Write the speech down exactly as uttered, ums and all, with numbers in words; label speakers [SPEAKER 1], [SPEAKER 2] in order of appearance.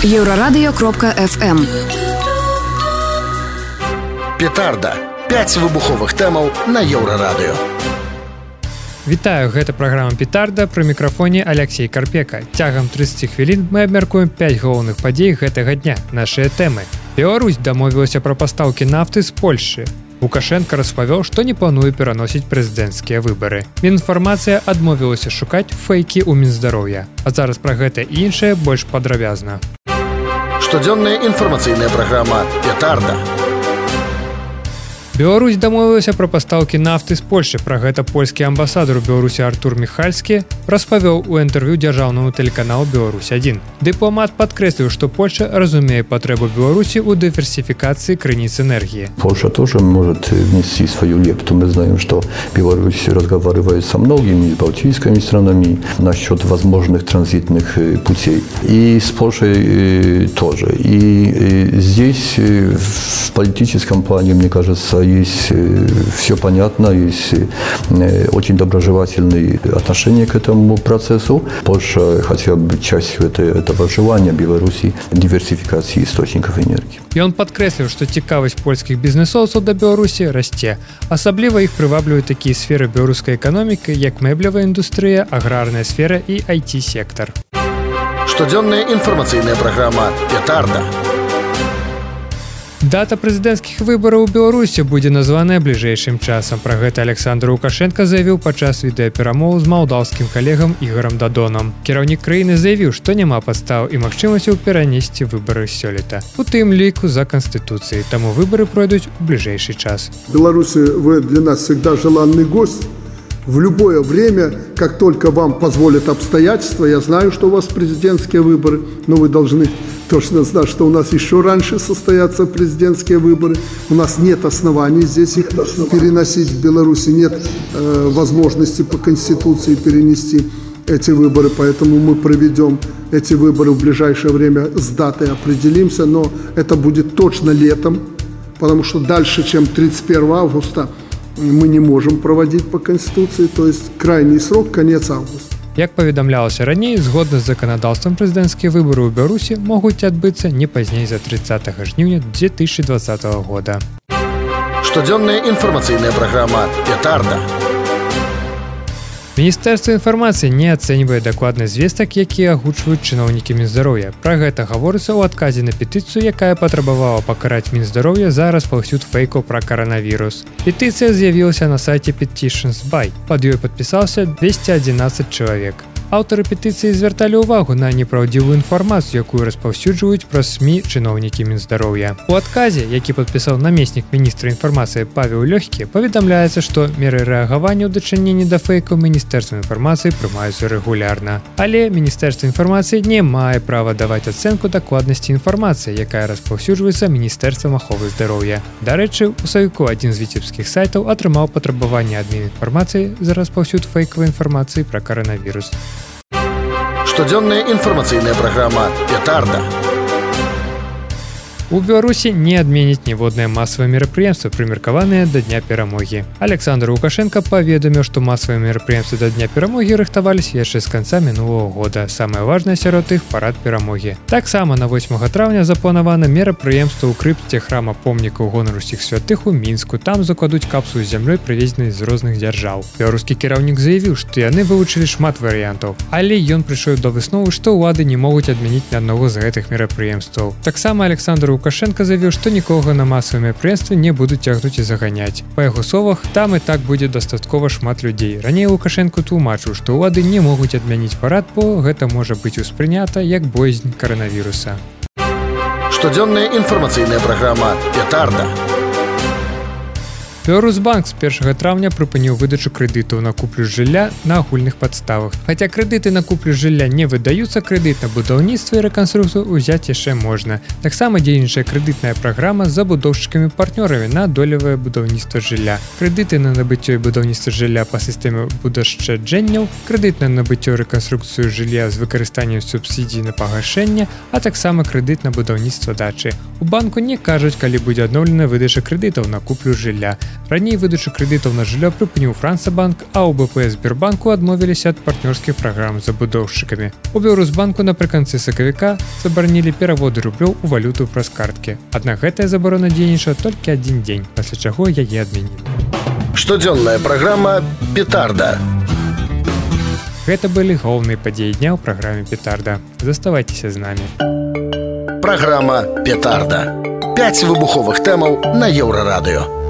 [SPEAKER 1] Еўрарадыё кропка эф эм.
[SPEAKER 2] Петарда. пяць выбуховых тэмаў на Еўрарадыё.
[SPEAKER 3] Вітаю, гэта праграма «Петарда», пры мікрафоне Алексей Карпека. Цягам трыццаць хвілін мы абмяркуем пяць галоўных падзей гэтага дня. Нашыя тэмы. Беларусь дамовілася пра пастаўкі нафты з Польшчы. Лукашенко распавёў, што не плануе пераносіць прэзідэнцкія выбары. Мінінфармацыя адмовілася шукаць фэйкі ў Мінздароўя. А зараз пра гэта і іншае больш падрабязна.
[SPEAKER 2] Штодзённая інфармацыйная праграма «Петарда».
[SPEAKER 3] Беларусь дамовілася пра пастаўкі нафты з Польшчы. Пра гэта польскі амбасадар у Беларусі Артур Міхальскі распавёў у інтэрв'ю дзяржаўнаму тэлеканалу «Беларусь адзін». Дыпламат падкрэсліў, што Польша разумее патрэбу Беларусі ў дыверсификации крыніц энергии.
[SPEAKER 4] Польша тоже может внести свою лепту. Мы знаем, что Беларусь разговаривает со многими балтийскими странами насчет возможных транзитных путей. И с Польшей тоже. И здесь в политическом плане, мне кажется, есть все понятно, есть очень доброжелательные отношения к этому процессу. Польша хотела бы частью этого желания Беларуси диверсификации источников энергии.
[SPEAKER 3] И он подкреслил, что цікавасць польскіх бізнесоўцаў да Беларусі расце. Асабліва іх прывабліваюць такія сферы беларускай эканомікі, як мэблевая індустрыя, аграрная сфера і ай ти-сектор.
[SPEAKER 2] Штодзённая інфармацыйная праграма «Петарда».
[SPEAKER 3] Дата прэзідэнцкіх выбараў у Беларусі будзе названая бліжэйшым часам. Пра гэта Александр Лукашенко заявіў падчас відэаперамоў з малдаўскім калегам Ігорам Дадонам. Кіраўнік краіны заявіў, што няма падстаў і магчымасцяў перанесці выбары сёлета. У тым ліку за Конституцией, таму выбары пройдуць у бліжэйшы час.
[SPEAKER 5] В Беларуси вы для нас всегда желанный гость. В любое время, как только вам позволят обстоятельства, я знаю, что у вас президентские выборы, но вы должны точно знать, что у нас еще раньше состоятся президентские выборы. У нас нет оснований здесь их переносить в Беларуси, нет э, возможности по Конституции перенести эти выборы, поэтому мы проведем эти выборы в ближайшее время, с датой определимся, но это будет точно летом, потому что дальше, чем тридцать первого августа, мы не можем проводить по Конституции, то есть крайний срок – конец августа.
[SPEAKER 3] Як паведамлялася раней, згодна з заканадаўствам прэзідэнцкія выбары ў Беларусі могуць адбыцца не пазней за тридцатого жніўня две тысячи двадцатого года.
[SPEAKER 2] Штодзённая інфармацыйная праграма «Петарда».
[SPEAKER 3] Міністэрства інфармацыі не ацэньвае дакладнасць звестак, якія агучваюць чыноўнікі Мінздароўя. Пра гэта гаворыцца ў адказе на петыцыю, якая патрабавала пакараць Мінздароўя за распаўсюд фэйкаў пра каранавірус. Петыцыя з'явілася на сайце Petitions by. Пад ёй падпісаўся двести одиннадцать чалавек. Аўтары петыцыі звярталі ўвагу на непраўдзівую інфармацыю, якую распаўсюджваюць праз СМІ чыноўнікі Мінздароўя. У адказе, які падпісаў намеснік міністра інфармацыі Павел Лёгкі, паведамляецца, што меры рэагавання ў дачыненні да фэйкаў Міністэрства інфармацыі прымаюцца рэгулярна. Але Міністэрства інфармацыі не мае права даваць ацэнку дакладнасці інфармацыі, якая распаўсюджваецца Міністэрствам аховы здароўя. Дарэчы, у сакавіку адзін з віцебскіх сайтаў атрымаў патрабаванне ад Мінінфармацыі за распаўсюд фэйкавай інфармацыі пра каранавірус.
[SPEAKER 2] Штодзённая інфармацыйная праграма «Петарда».
[SPEAKER 3] У Беларусі не адменіць ніводнае масавае мерапрыемства, прымеркаванае да Дня перамогі. Александр Лукашенко паведаміў, што масавыя мерапрыемствы да Дня перамогі рыхтаваліся яшчэ з канца мінулага года. Самае важнае сярод іх парад перамогі. Таксама на восьмага траўня запланавана мерапрыемства ў крыпце храма помніка ў гонар усіх святых у Мінску. Там закладуць капсулу з зямлёй, прывезенай з розных дзяржаў. Беларускі кіраўнік заявіў, што яны вывучылі шмат варыянтаў, але ён прыйшоў да высновы, што ўлады не могуць адмяніць ні аднаго з гэтых мерапрыемстваў. Таксама Александр Лукашенко заявіў, што нікога на масавыя мерапрыемствы не будуць цягнуць і заганяць. Па яго словах, там і так будзе дастаткова шмат людзей. Раней Лукашенко тлумачыў, што ўлады не могуць адмяніць парад, бо гэта можа быць успрынята як боязнь каранавіруса.
[SPEAKER 2] Штодзённая інфармацыйная праграма «Петарда».
[SPEAKER 3] Беларусьбанк з першага траўня прыпыніў выдачу крэдытаў на куплю жылля на агульных падставах. Хаця крэдыты на куплю жылля не выдаюцца, крэдыт на будаўніцтва і рэканструкцыю ўзяць яшчэ можна. Таксама дзейнічае крэдытная праграма з забудоўшчыкамі-партнёрамі на долевае будаўніцтва жылля. Крэдыты на набыццё і будаўніцтва жылля па сістэме будашчаджэнняў, крэдыт на набыццё і рэканструкцыю жылля з выкарыстаннем субсідій на пагашэнне, а таксама крэдыт на будаўніцтва дачы. У банку не кажуць, калі будзе адноўлена выдача крэдытаў на куплю жылля. Раней выдачу крэдытаў на жыллё прыпыніў Францабанк, а ў бэ пэ эс Сбербанку адмовіліся ад партнёрскіх праграм з забудоўшчыкамі. У Беларусбанку напрыканцы сакавіка забаранілі пераводы рублёў у валюту праз карткі. Аднак гэтая забарона дзейнічае толькі адзін дзень, пасля чаго яе адмянілі.
[SPEAKER 2] Штодзённая праграма «Петарда».
[SPEAKER 3] Гэта былі галоўныя падзеі дня ў праграме «Петарда». Заставайцеся з намі.
[SPEAKER 2] Праграма «Петарда». Пяць выбуховых тэмаў на Еўрарадыё.